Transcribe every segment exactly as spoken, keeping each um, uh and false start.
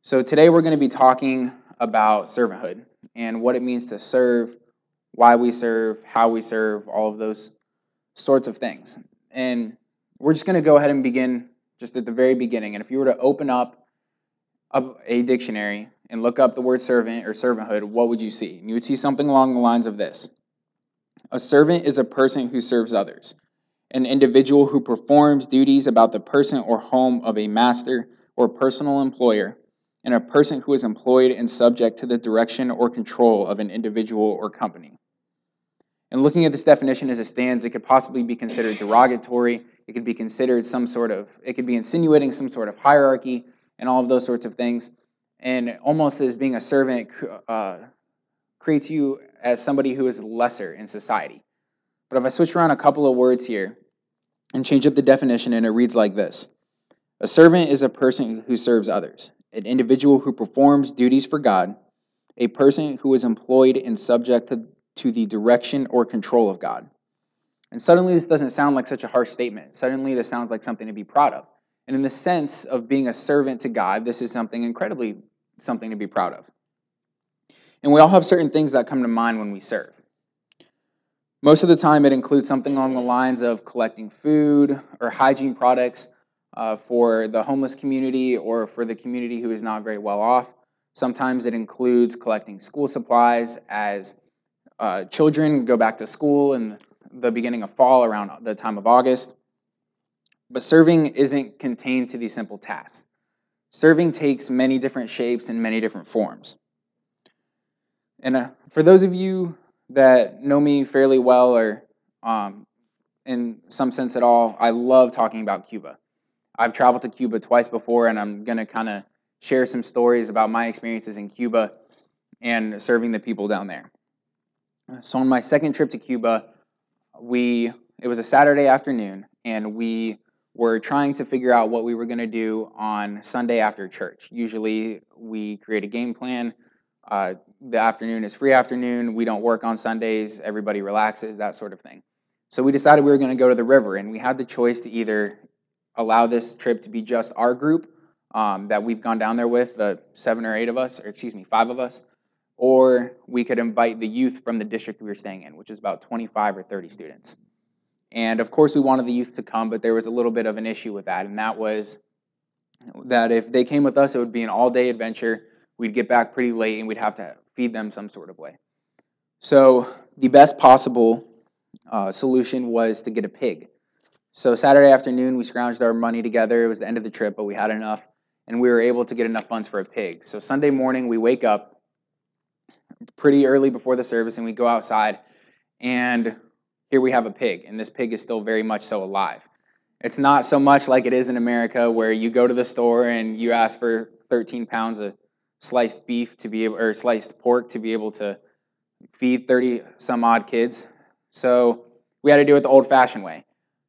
So today we're going to be talking about servanthood and what it means to serve, why we serve, how we serve, all of those sorts of things. And we're just going to go ahead and begin just at the very beginning. And if you were to open up a, a dictionary and look up the word servant or servanthood, what would you see? And you would see something along the lines of this. A servant is a person who serves others, an individual who performs duties about the person or home of a master or personal employer, and a person who is employed and subject to the direction or control of an individual or company. And looking at this definition as it stands, it could possibly be considered derogatory. It could be considered some sort of, it could be insinuating some sort of hierarchy and all of those sorts of things. And almost as being a servant uh, creates you as somebody who is lesser in society. But if I switch around a couple of words here and change up the definition, and it reads like this. A servant is a person who serves others, an individual who performs duties for God, a person who is employed and subject to, to the direction or control of God. And suddenly this doesn't sound like such a harsh statement. Suddenly this sounds like something to be proud of. And in the sense of being a servant to God, this is something incredibly something to be proud of. And we all have certain things that come to mind when we serve. Most of the time it includes something along the lines of collecting food or hygiene products uh, for the homeless community or for the community who is not very well off. Sometimes it includes collecting school supplies as uh, children go back to school in the beginning of fall around the time of August. But serving isn't contained to these simple tasks. Serving takes many different shapes and many different forms. And uh, for those of you that know me fairly well or um, in some sense at all, I love talking about Cuba. I've traveled to Cuba twice before, and I'm going to kind of share some stories about my experiences in Cuba and serving the people down there. So on my second trip to Cuba, we it was a Saturday afternoon, and we were trying to figure out what we were going to do on Sunday after church. Usually we create a game plan. Uh, the afternoon is free afternoon. We don't work on Sundays. Everybody relaxes, that sort of thing. So we decided we were going to go to the river, and we had the choice to either allow this trip to be just our group um, that we've gone down there with, the seven or eight of us, or excuse me, five of us, or we could invite the youth from the district we were staying in, which is about twenty-five or thirty students. And of course we wanted the youth to come, but there was a little bit of an issue with that, and that was that if they came with us, it would be an all-day adventure. We'd get back pretty late, and we'd have to feed them some sort of way. So the best possible uh, solution was to get a pig. So Saturday afternoon, we scrounged our money together. It was the end of the trip, but we had enough, and we were able to get enough funds for a pig. So Sunday morning, we wake up pretty early before the service, and we go outside, and here we have a pig, and this pig is still very much so alive. It's not so much like it is in America where you go to the store and you ask for thirteen pounds of sliced beef to be able, or sliced pork to be able to feed thirty some odd kids. So we had to do it the old-fashioned way.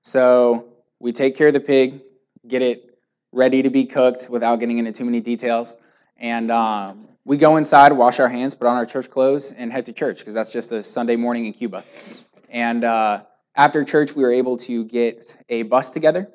So we take care of the pig, get it ready to be cooked without getting into too many details, and um, we go inside, wash our hands, put on our church clothes, and head to church because that's just a Sunday morning in Cuba. And uh, after church, we were able to get a bus together.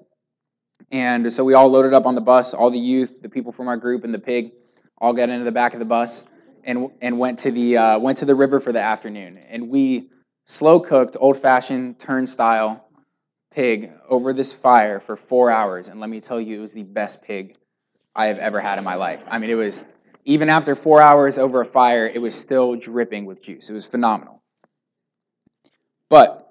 And so we all loaded up on the bus, all the youth, the people from our group, and the pig all got into the back of the bus and and went to the uh, went to the river for the afternoon. And we slow cooked, old-fashioned, turnstile pig over this fire for four hours. And let me tell you, it was the best pig I have ever had in my life. I mean, it was, even after four hours over a fire, it was still dripping with juice. It was phenomenal. But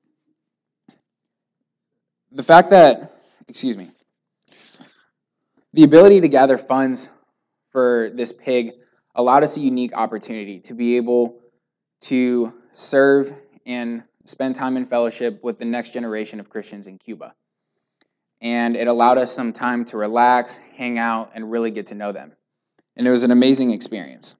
the fact that, excuse me, the ability to gather funds for this pig allowed us a unique opportunity to be able to serve and spend time in fellowship with the next generation of Christians in Cuba. And it allowed us some time to relax, hang out, and really get to know them. And it was an amazing experience.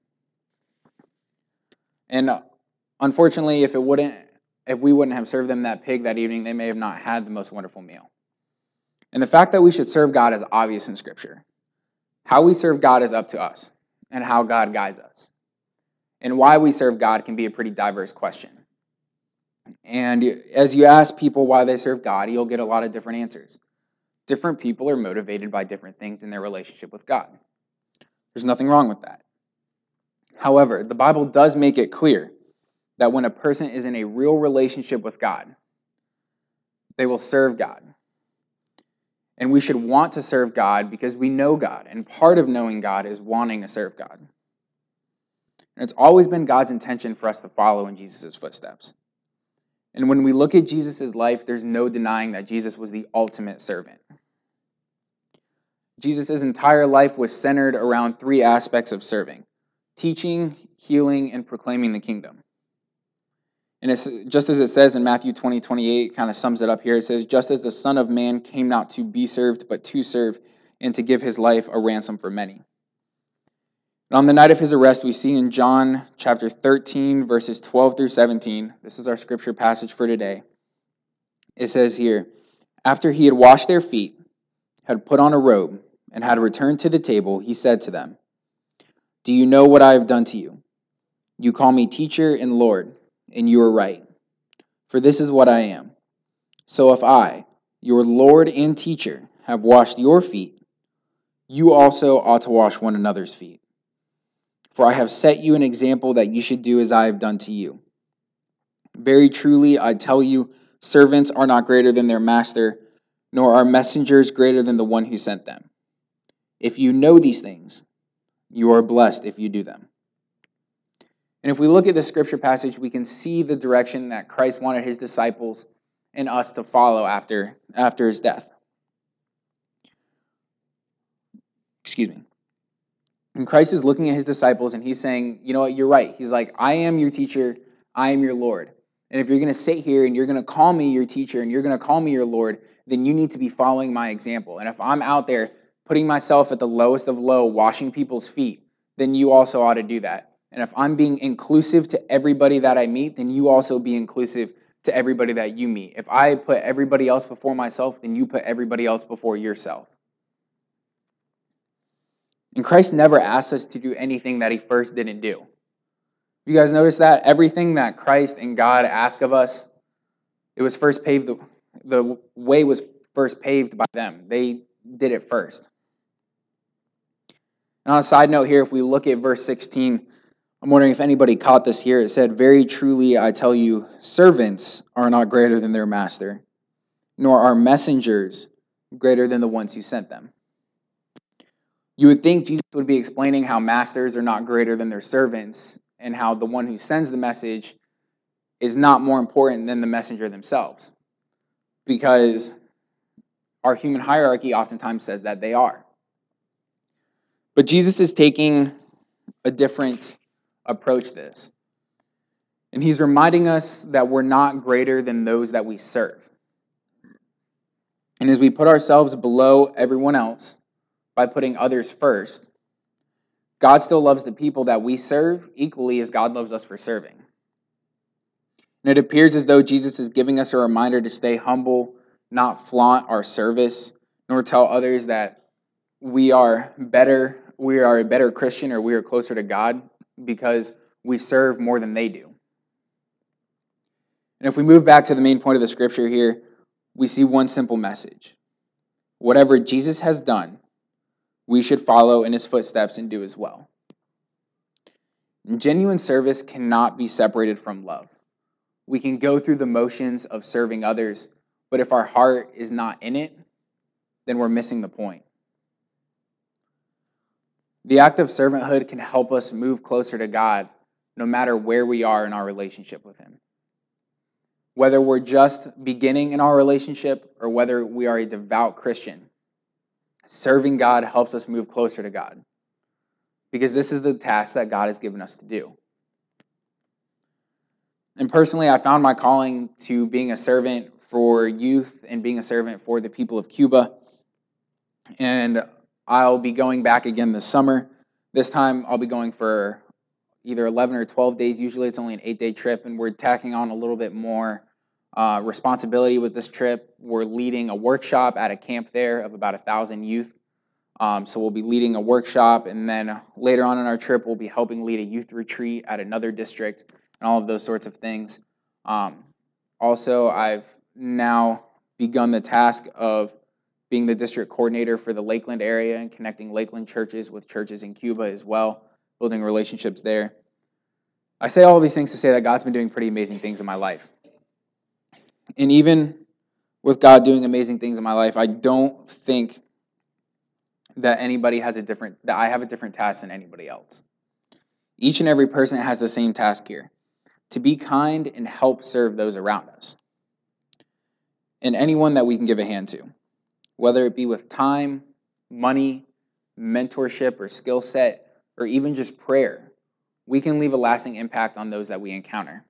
And unfortunately, if it wouldn't, if we wouldn't have served them that pig that evening, they may have not had the most wonderful meal. And the fact that we should serve God is obvious in Scripture. How we serve God is up to us, and how God guides us. And why we serve God can be a pretty diverse question. And as you ask people why they serve God, you'll get a lot of different answers. Different people are motivated by different things in their relationship with God. There's nothing wrong with that. However, the Bible does make it clear that when a person is in a real relationship with God, they will serve God. And we should want to serve God because we know God. And part of knowing God is wanting to serve God. And it's always been God's intention for us to follow in Jesus' footsteps. And when we look at Jesus' life, there's no denying that Jesus was the ultimate servant. Jesus' entire life was centered around three aspects of serving: teaching, healing, and proclaiming the kingdom. And it's just as it says in Matthew twenty, twenty-eight, kind of sums it up here. It says, just as the Son of Man came not to be served, but to serve, and to give his life a ransom for many. And on the night of his arrest, we see in John chapter thirteen, verses twelve through seventeen, this is our scripture passage for today. It says here, after he had washed their feet, had put on a robe, and had returned to the table, he said to them, do you know what I have done to you? You call me teacher and Lord, and you are right, for this is what I am. So if I, your Lord and teacher, have washed your feet, you also ought to wash one another's feet. For I have set you an example that you should do as I have done to you. Very truly, I tell you, servants are not greater than their master, nor are messengers greater than the one who sent them. If you know these things, you are blessed if you do them. And if we look at the scripture passage, we can see the direction that Christ wanted his disciples and us to follow after, after his death. Excuse me. And Christ is looking at his disciples and he's saying, you know what, you're right. He's like, I am your teacher, I am your Lord. And if you're going to sit here and you're going to call me your teacher and you're going to call me your Lord, then you need to be following my example. And if I'm out there putting myself at the lowest of low, washing people's feet, then you also ought to do that. And if I'm being inclusive to everybody that I meet, then you also be inclusive to everybody that you meet. If I put everybody else before myself, then you put everybody else before yourself. And Christ never asked us to do anything that he first didn't do. You guys notice that? Everything that Christ and God ask of us, it was first paved, the, the way was first paved by them. They did it first. And on a side note here, if we look at verse sixteen, I'm wondering if anybody caught this here. It said, very truly I tell you, servants are not greater than their master, nor are messengers greater than the ones who sent them. You would think Jesus would be explaining how masters are not greater than their servants and how the one who sends the message is not more important than the messenger themselves, because our human hierarchy oftentimes says that they are. But Jesus is taking a different approach to this. And he's reminding us that we're not greater than those that we serve. And as we put ourselves below everyone else by putting others first, God still loves the people that we serve equally as God loves us for serving. And it appears as though Jesus is giving us a reminder to stay humble, not flaunt our service, nor tell others that we are better, we are a better Christian or we are closer to God because we serve more than they do. And if we move back to the main point of the scripture here, we see one simple message. Whatever Jesus has done, we should follow in his footsteps and do as well. And genuine service cannot be separated from love. We can go through the motions of serving others, but if our heart is not in it, then we're missing the point. The act of servanthood can help us move closer to God no matter where we are in our relationship with him. Whether we're just beginning in our relationship or whether we are a devout Christian, serving God helps us move closer to God, because this is the task that God has given us to do. And personally, I found my calling to being a servant for youth and being a servant for the people of Cuba. And I'll be going back again this summer. This time I'll be going for either eleven or twelve days. Usually it's only an eight-day trip, and we're tacking on a little bit more uh, responsibility with this trip. We're leading a workshop at a camp there of about a thousand youth. Um, so we'll be leading a workshop, and then later on in our trip, we'll be helping lead a youth retreat at another district, and all of those sorts of things. Um, also, I've now begun the task of being the district coordinator for the Lakeland area and connecting Lakeland churches with churches in Cuba as well, building relationships there. I say all these things to say that God's been doing pretty amazing things in my life. And even with God doing amazing things in my life, I don't think that anybody has a different, that I have a different task than anybody else. Each and every person has the same task here, to be kind and help serve those around us. And anyone that we can give a hand to, whether it be with time, money, mentorship, or skill set, or even just prayer, we can leave a lasting impact on those that we encounter.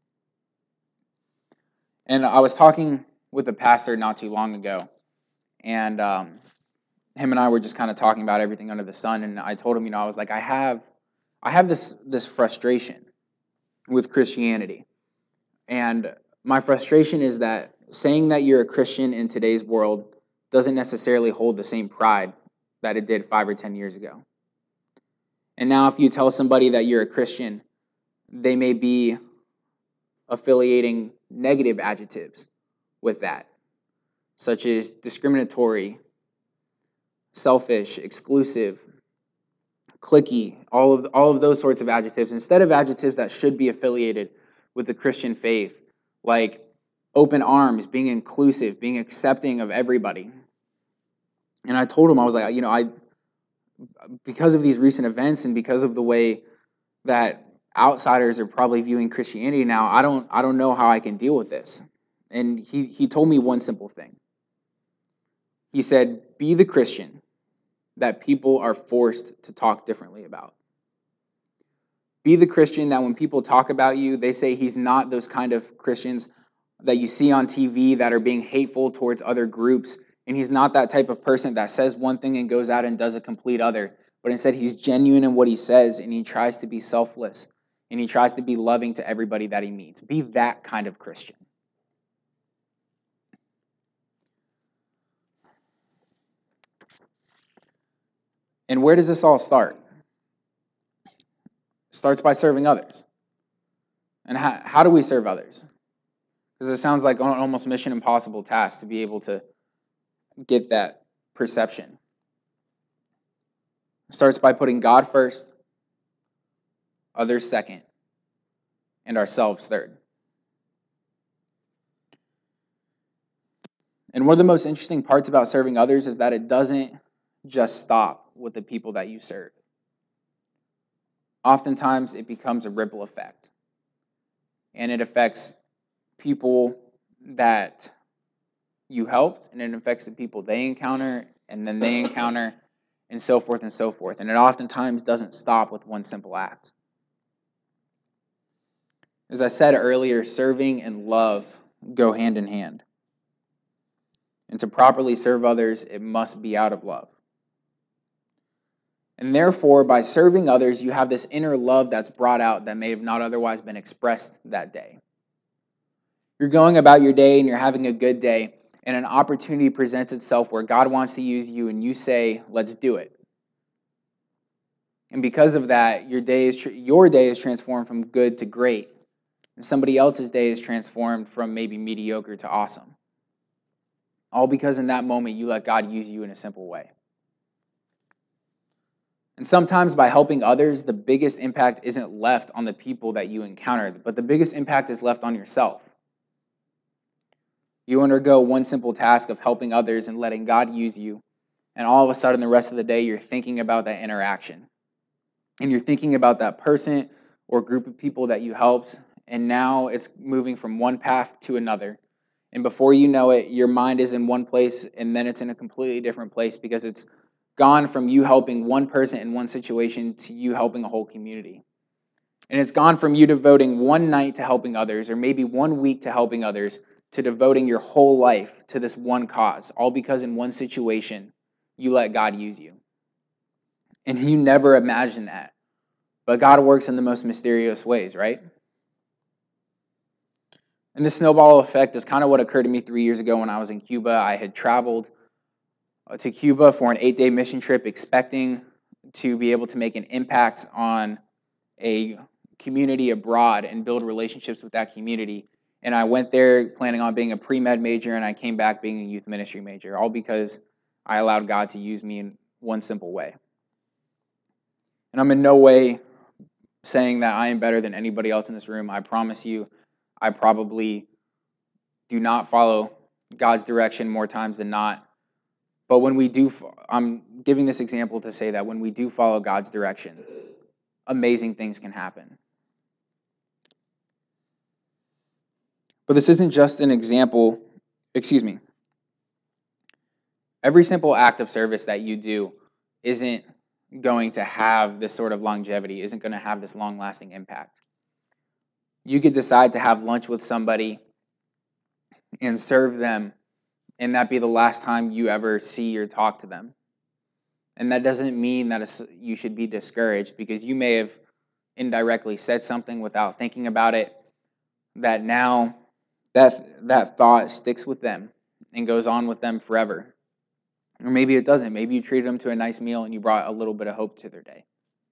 And I was talking with a pastor not too long ago, and um, him and I were just kind of talking about everything under the sun, and I told him, you know, I was like, I have, I have this this frustration with Christianity, and my frustration is that saying that you're a Christian in today's world doesn't necessarily hold the same pride that it did five or ten years ago. And now if you tell somebody that you're a Christian, they may be affiliating negative adjectives with that, such as discriminatory, selfish, exclusive, cliquey, all of all of those sorts of adjectives, instead of adjectives that should be affiliated with the Christian faith, like open arms, being inclusive, being accepting of everybody. And I told him, I was like, you know, I because of these recent events and because of the way that outsiders are probably viewing Christianity now, I don't I don't know how I can deal with this. And he he told me one simple thing. He said, be the Christian that people are forced to talk differently about. Be the Christian that when people talk about you, they say he's not those kind of Christians that you see on T V that are being hateful towards other groups. And he's not that type of person that says one thing and goes out and does a complete other. But instead, he's genuine in what he says, and he tries to be selfless, and he tries to be loving to everybody that he meets. Be that kind of Christian. And where does this all start? It starts by serving others. And how, how do we serve others? Because it sounds like an almost mission impossible task to be able to get that perception. It starts by putting God first, others second, and ourselves third. And one of the most interesting parts about serving others is that it doesn't just stop with the people that you serve. Oftentimes, it becomes a ripple effect. And it affects people that you helped, and it affects the people they encounter, and then they encounter, and so forth and so forth. And it oftentimes doesn't stop with one simple act. As I said earlier, serving and love go hand in hand. And to properly serve others, it must be out of love. And therefore, by serving others, you have this inner love that's brought out that may have not otherwise been expressed that day. You're going about your day and you're having a good day, and an opportunity presents itself where God wants to use you, and you say, let's do it. And because of that, your day is your day is transformed from good to great, and somebody else's day is transformed from maybe mediocre to awesome. All because in that moment you let God use you in a simple way. And sometimes by helping others, the biggest impact isn't left on the people that you encounter, but the biggest impact is left on yourself. You undergo one simple task of helping others and letting God use you, and all of a sudden the rest of the day you're thinking about that interaction. And you're thinking about that person or group of people that you helped, and now it's moving from one path to another. And before you know it, your mind is in one place, and then it's in a completely different place because it's gone from you helping one person in one situation to you helping a whole community. And it's gone from you devoting one night to helping others, or maybe one week to helping others, to devoting your whole life to this one cause, all because in one situation you let God use you. And you never imagined that. But God works in the most mysterious ways, right? And the snowball effect is kind of what occurred to me three years ago when I was in Cuba. I had traveled to Cuba for an eight-day mission trip expecting to be able to make an impact on a community abroad and build relationships with that community. And I went there planning on being a pre-med major, and I came back being a youth ministry major, all because I allowed God to use me in one simple way. And I'm in no way saying that I am better than anybody else in this room. I promise you, I probably do not follow God's direction more times than not. But when we do, I'm giving this example to say that when we do follow God's direction, amazing things can happen. But this isn't just an example, excuse me. Every simple act of service that you do isn't going to have this sort of longevity, isn't going to have this long-lasting impact. You could decide to have lunch with somebody and serve them, and that be the last time you ever see or talk to them. And that doesn't mean that you should be discouraged, because you may have indirectly said something without thinking about it, that now that that thought sticks with them and goes on with them forever. Or maybe it doesn't. Maybe you treated them to a nice meal and you brought a little bit of hope to their day.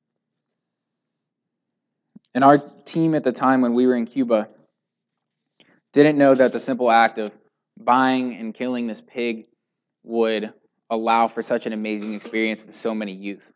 And our team at the time when we were in Cuba didn't know that the simple act of buying and killing this pig would allow for such an amazing experience with so many youth.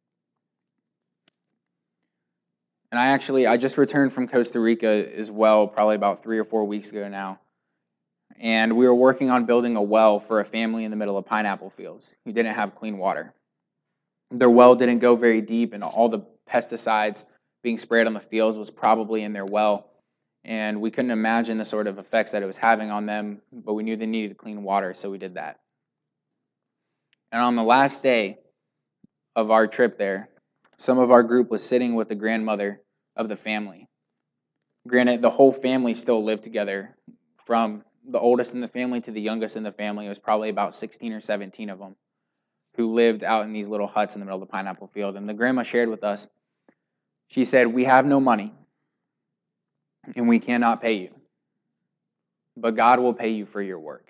And I actually, I just returned from Costa Rica as well, probably about three or four weeks ago now. And we were working on building a well for a family in the middle of pineapple fields who didn't have clean water. Their well didn't go very deep, and all the pesticides being sprayed on the fields was probably in their well. And we couldn't imagine the sort of effects that it was having on them, but we knew they needed clean water, so we did that. And on the last day of our trip there, some of our group was sitting with the grandmother of the family. Granted, the whole family still lived together. From the oldest in the family to the youngest in the family, it was probably about sixteen or seventeen of them who lived out in these little huts in the middle of the pineapple field. And the grandma shared with us, she said, "We have no money, and we cannot pay you, but God will pay you for your work."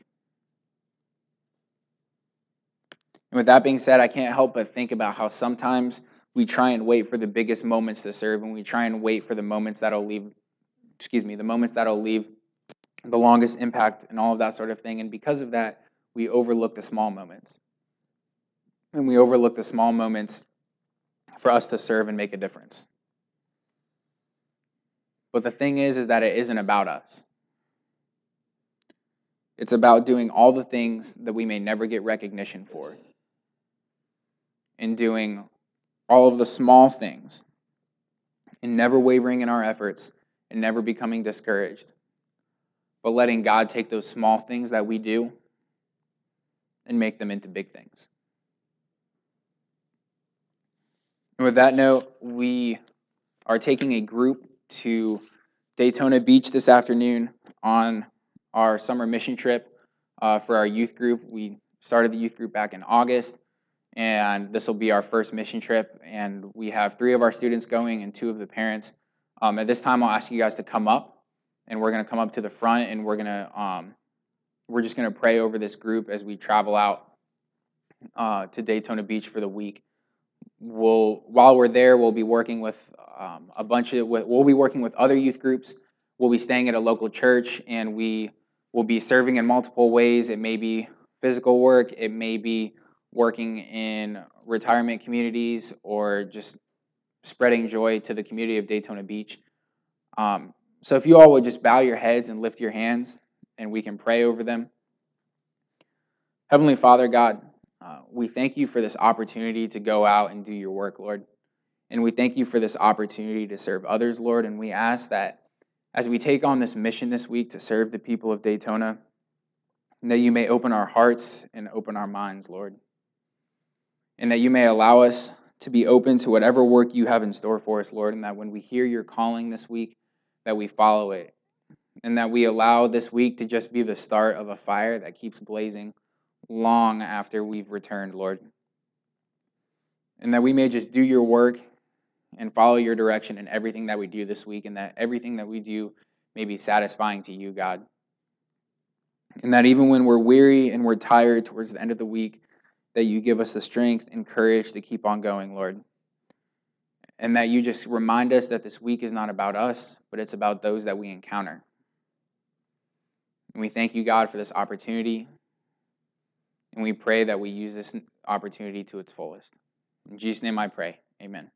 And with that being said, I can't help but think about how sometimes we try and wait for the biggest moments to serve, and we try and wait for the moments that'll leave, excuse me, the moments that'll leave the longest impact and all of that sort of thing. And because of that, we overlook the small moments. And we overlook the small moments for us to serve and make a difference. But the thing is, is that it isn't about us. It's about doing all the things that we may never get recognition for, and doing all of the small things, and never wavering in our efforts, and never becoming discouraged, but letting God take those small things that we do and make them into big things. And with that note, we are taking a group to Daytona Beach this afternoon on our summer mission trip uh, for our youth group. We started the youth group back in August, and this will be our first mission trip. And we have three of our students going and two of the parents. Um, at this time, I'll ask you guys to come up, and we're going to come up to the front, and we're going to um, we're just going to pray over this group as we travel out uh, to Daytona Beach for the week. We'll while we're there, we'll be working with um, a bunch of we'll be working with other youth groups. We'll be staying at a local church, and we will be serving in multiple ways. It may be physical work, it may be working in retirement communities, or just spreading joy to the community of Daytona Beach. Um, so if you all would just bow your heads and lift your hands, and we can pray over them. Heavenly Father, God, uh, we thank you for this opportunity to go out and do your work, Lord. And we thank you for this opportunity to serve others, Lord. And we ask that as we take on this mission this week to serve the people of Daytona, that you may open our hearts and open our minds, Lord. And that you may allow us to be open to whatever work you have in store for us, Lord. And that when we hear your calling this week, that we follow it. And that we allow this week to just be the start of a fire that keeps blazing long after we've returned, Lord. And that we may just do your work and follow your direction in everything that we do this week, and that everything that we do may be satisfying to you, God. And that even when we're weary and we're tired towards the end of the week, that you give us the strength and courage to keep on going, Lord. And that you just remind us that this week is not about us, but it's about those that we encounter. And we thank you, God, for this opportunity. And we pray that we use this opportunity to its fullest. In Jesus' name I pray. Amen.